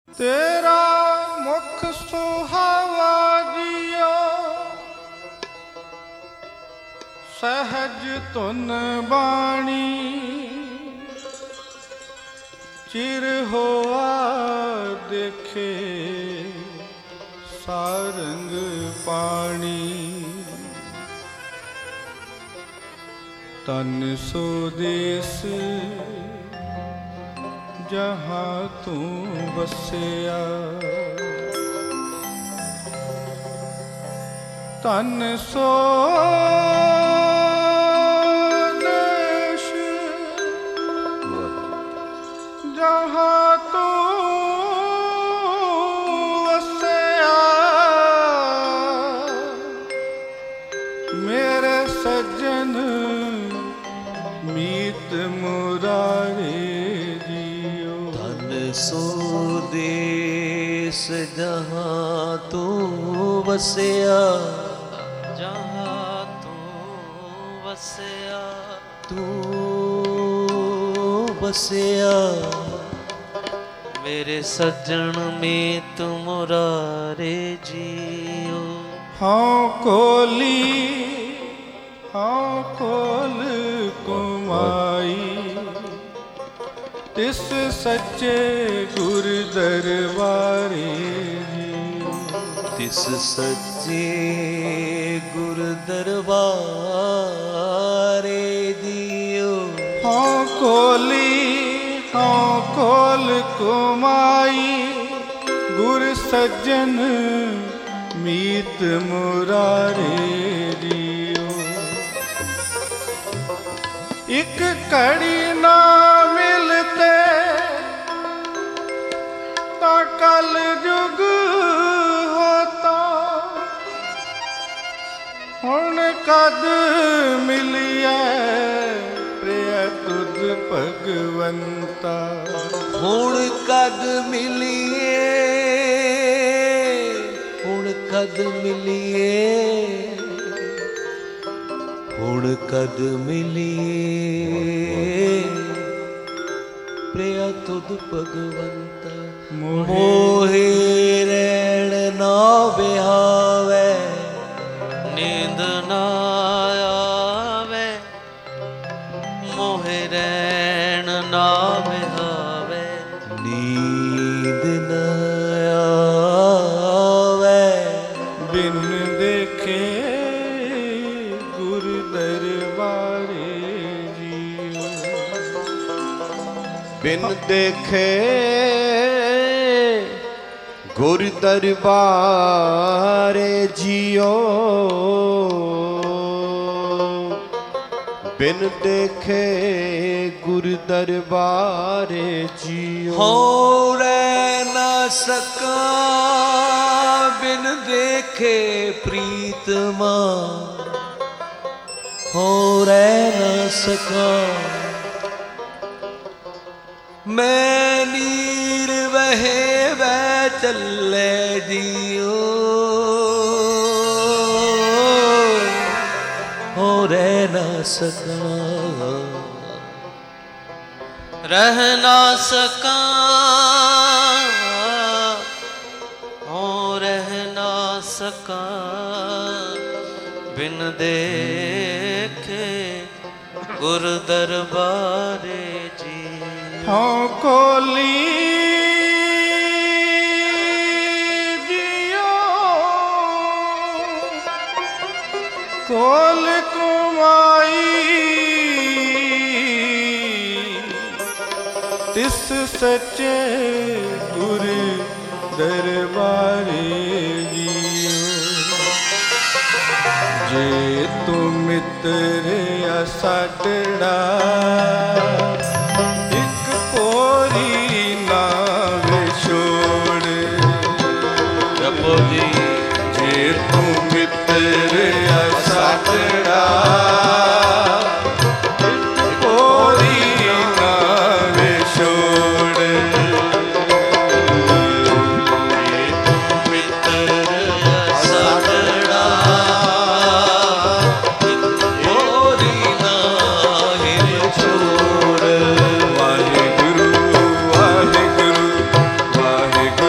ਤੇਰਾ ਮੁਖ ਸੁਹਾਵਾ ਜੀਓ, ਸਹਿਜ ਧੁਨ ਬਾਣੀ, ਚਿਰ ਹੋਆ ਦੇਖੇ ਸਾਰੰਗ ਪਾਣੀ। ਤਨ ਸੋ ਦੇਸ ਜਹਾਂ ਤੂੰ ਵਸਿਆ, ਤਨ ਸੋ ਦੇਸ਼ ਜਹਾਂ ਤੂੰ ਵਸਿਆ। ਮੇਰੇ ਸੱਜਣ ਮੀਤ ਮੁਰਾਰੇ ਜੀਓ, ਧਨ ਸੋ ਦੇਸ ਜਹਾਂ ਤੂੰ ਵਸਿਆ, ਜਹਾਂ ਤੂੰ ਵਸਿਆ, ਤੂੰ ਵਸਿਆ। ਮੇਰੇ ਸੱਜਣ ਮੀਤ ਮੁਰਾਰੇ ਜੀਓ। ਹਾਂ ਕੋਲੀ ਹਾਂ ਕੋਲ ਕੁਮਾਈ, ਤਿਸ ਸੱਚੇ ਗੁਰ ਦਰਬਾਰੇ ਜੀਓ। ਤਿਸ ਸੱਚੇ ਗੁਰ ਦਰਬਾਰੇ ਜੀਓ। ਹਾਂ ਕੋਲੀ ਹਾਂ ਕੋਲ ਕੁਮਾਈ, ਗੁਰ ਸੱਜਣ ਮੀਤ ਮੁਰਾਰੇ ਜੀਓ। ਇੱਕ ਘੜੀ ਨਾ ਮਿਲਤੇ ਤਾਂ ਕਲ ਜੁਗ ਹੋਤਾ, ਹੁਣ ਕਦ ਮਿਲਿਐ ਪ੍ਰਿਯ ਤੁਧ ਭਗਵੰਤਾ। ਹੁਣ ਕਦ ਮਿਲੀਏ, ਹੁਣ ਕਦ ਮਿਲੀਏ, ਹੁਣ ਕਦ ਮਿਲੀਏ ਪ੍ਰਿਯ ਤੁਧ ਭਗਵੰਤਾ। ਮੋਹਿ ਰਹਿਣ ਨਾ ਵਿਹਾਵੈ, ਨੀਂਦ ਨਾ ਆਵੇ, ਮੋਹਿ ਰਹਿਣ ਨਾ ਵਿਹਾਵੇ, ਨੀਂਦ ਨਾ ਆਵੇ। ਬਿਨ ਦੇਖੇ ਗੁਰ ਦਰਬਾਰੇ ਜੀਓ, ਬਿਨ ਦੇਖੇ ਗੁਰ ਦਰਬਾਰੇ ਜੀਓ, ਬਿਨ ਦੇਖੇ ਗੁਰ ਦਰਬਾਰੇ ਜੀਓ। ਹੋ ਰਹਿ ਨਾ ਸਕਾਂ ਬਿਨ ਦੇਖੇ ਪ੍ਰੀਤਮਾ, ਹੋ ਰਹਿ ਨਾ ਸਕਾਂ ਮੈਂ ਨੀਰ ਵਹੇ ਵਹਿ ਚੱਲੇ ਜੀਓ। ਹੋ ਰਹਿ ਨਾ ਸਕਾਂ, ਰਹਿ ਨਾ ਸਕਾਂ, ਹੋ ਰਹਿ ਨਾ ਸਕਾਂ, ਬਿਨ ਦੇਖੇ ਗੁਰ ਦਰਬਾਰੇ ਜੀ। ਹਾਂ ਕੋਲੀ ਜੀਓ, ਕੋਲ ਕੁਮਾਈ, ਤਿਸ ਸੱਚੇ ਗੁਰ ਦਰਬਾਰੇ ਜੀਓ। ਜੇ ਤੂੰ ਮਿੱਤਰ ਸਾਡੜਾ, ਇੱਕ ਪੋਰੀ ਨਾ ਵਿਛੋੜ। ਜਪੋ ਜੀ। ਜੇ ਤੂੰ ਮਿੱਤਰ ਸਾਡੜਾ, ਇੱਕ ਪੋਰੀ ਨਾ ਵਿਛੋੜ। ਜੇ ਤੂੰ ਮਿੱਤਰ ਸਾਡੜਾ, ਹੋਰੀ ਨਾਹਿ ਛੋੜ। ਵਾਹਿਗੁਰੂ ਵਾਹਿਗੁਰੂ ਵਾਹਿਗੁਰੂ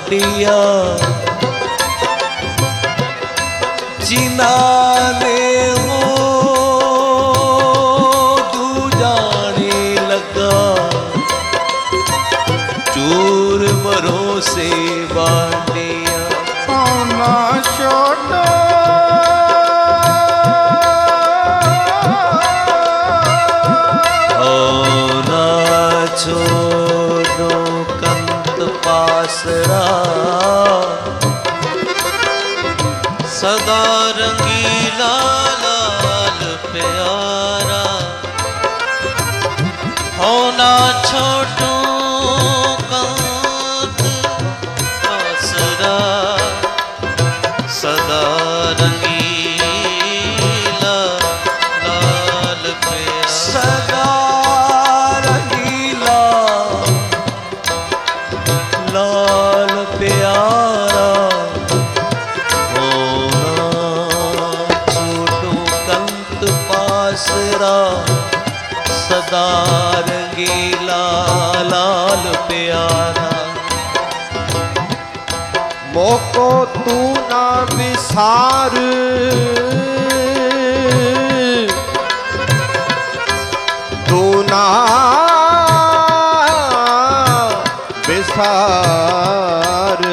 बाटिया जिना ने हो तू जाने लगा चूर मरो से बाटिया ना छोड़ो छोड़ो कंत पासरा सदा रंगीला लाल प्यारा होना छोटू कंत पासरा सदा रंगीला लाल प्यारा सदा लाल प्यारा होना छोटू कंत पासरा सदा रंगीला लाल प्यारा मोको तू ना विसार तू ना विसार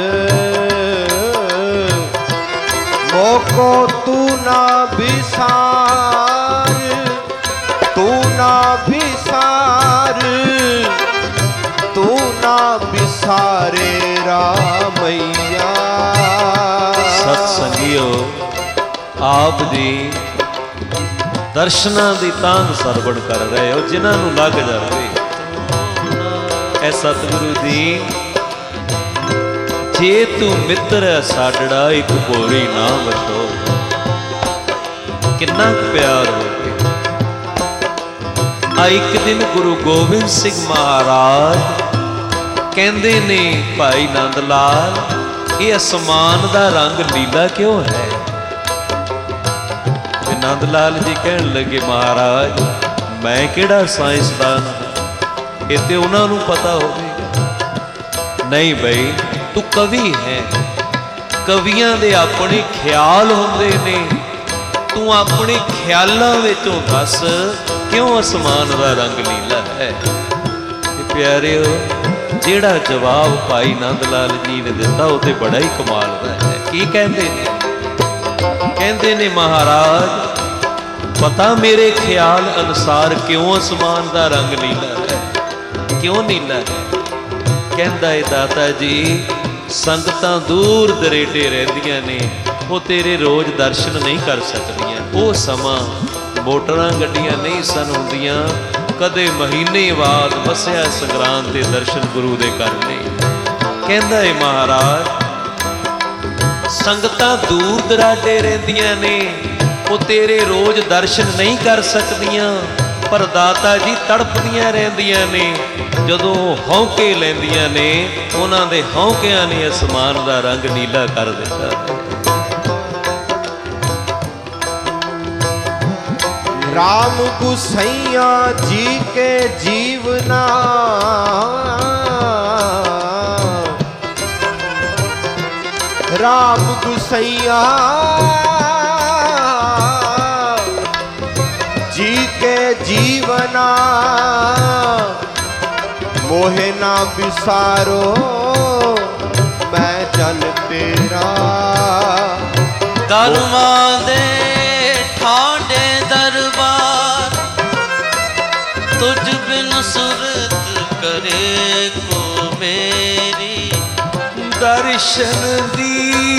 मोको तू ना विसार तू ना विसार तू ना विसारे रामैया सत्संगियो आप जी दर्शनां दी तांग सरवण कर रहे हो जिन्हां नूं लग जावे ऐ सतगुरु जी जे तू मित्र साडड़ा एक बोरी ना वठो किन्ना प्यार हो गया। आ एक दिन गुरु गोबिंद सिंह महाराज कहंदे ने भाई नंद लाल ये आसमान दा रंग नीला क्यों है। नंद लाल जी कहन लगे महाराज मैं केड़ा साइंसदान ये तो उन्होंने पता होगा। नहीं भाई तू कवि है कवियां दे अपने ख्याल होंदे ने तू अपने ख्यालों विचों दस क्यों आसमान का रंग नीला है। प्यारिओ जेड़ा जवाब भाई नंद लाल जी ने दिता वो तो बड़ा ही कमाल का है। की कहते ने महाराज पता मेरे ख्याल अनुसार क्यों आसमान का रंग नीला है क्यों नीला है। कहता है दाता जी संगतां दूर दरेडे रहिंदियां ने वो तेरे रोज दर्शन नहीं कर सकदियां। वो समा मोटरां गड्डियां नहीं सन हुंदियां कदे महीने बाद वसिया संग्रांत के दर्शन गुरु दे करने। कहता है महाराज संगतां दूर दराडे रहिंदियां ने वो तेरे रोज दर्शन नहीं कर सकदियां पर दाता जी तड़पदियां रहिंदियां ने जदों हौंके लैंदियां ने उन्हां दे हौंकियां ने आसमान दा रंग नीला कर दिता। राम गुसैया जी के जीवना राम गुसैया जी के जीवना मोहे ना बिसारो मैं जन तेरा कर्मा दे ठाडे दरबार तुझ बिन सुरत करे को मेरी दर्शन दी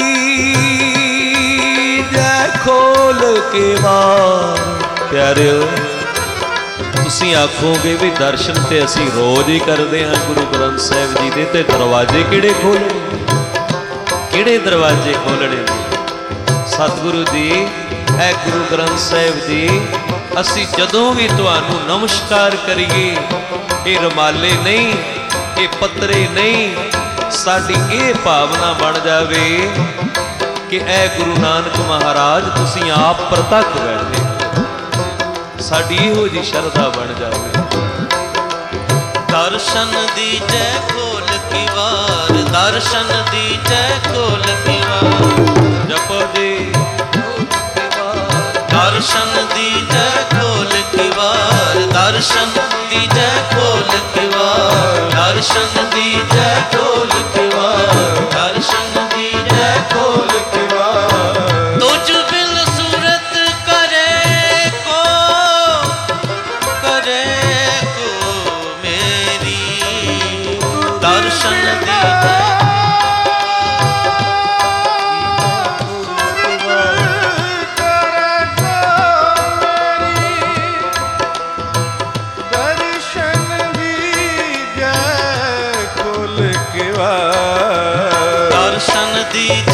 जय खोल के बार। प्यारिओ तुसीं आखोगे भी दर्शन ते असी रोज ही करते हैं गुरु ग्रंथ साहिब जी दे ते दरवाजे किहड़े खोलने किहड़े दरवाजे खोलने। सतगुरु जी है गुरु ग्रंथ साहिब जी असी जदों भी तुहानू नमस्कार करिए ये रमाले नहीं ये पत्रे नहीं साडी ये भावना बन जावे कि ऐ गुरु नानक महाराज तुसीं आप प्रतख बैठे साडी इहो जी श्रद्धा बन जावे। दर्शन दीजे खोल के ਕੀ ਵਾਰ ਦਰਸ਼ਨ ਦੀਜੈ ਖੋਲ ਕੇ ਵਾਰ ਜਪੋ ਜੀ ਦਰਸ਼ਨ ਦੀਜੈ ਖੋਲ ਕੇ ਵਾਰ ਦਰਸ਼ਨ ਦੀਜੈ ਖੋਲ ਕੇ ਵਾਰ ਦਰਸ਼ਨ ਦੀਜੈ ਖੋਲ ਕੇ ਵਾਰ ਦਰਸ਼ਨ ਦੀਜੈ ਖੋਲ ਕੇ ਵਾਰ ਤੁਝ ਬਿਨ ਸੂਰਤ ਕਰੇ ਕੋ ਮੇਰੀ ਦਰਸ਼ਨ ਦੀਜੈ ਦਰਸ਼ਨ ਦੀ